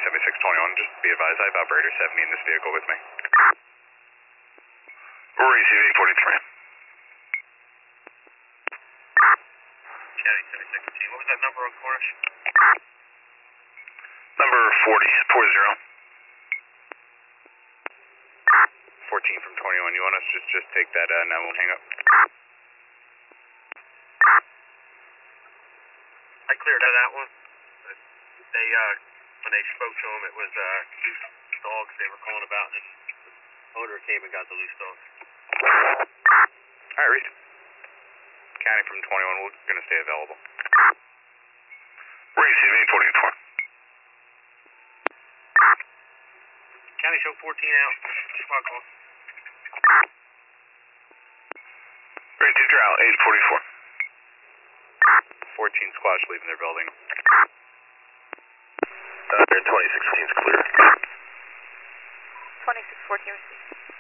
7621, just be advised, I have operator 70 in this vehicle with me. Receive 843. County 76, what was that number on Cornish? Number 40. 14 from 21, you want us to just take that and I won't hang up? I cleared that one. They, when they spoke to him, it was loose dogs they were calling about, and the owner came and got the loose dogs. Alright, Reese. County from 21, we're going to stay available. Receive 844. County show 14 out. Squad call. Ready to draw, 844. 14 squads leaving their building. 2615 is clear. 2614 received.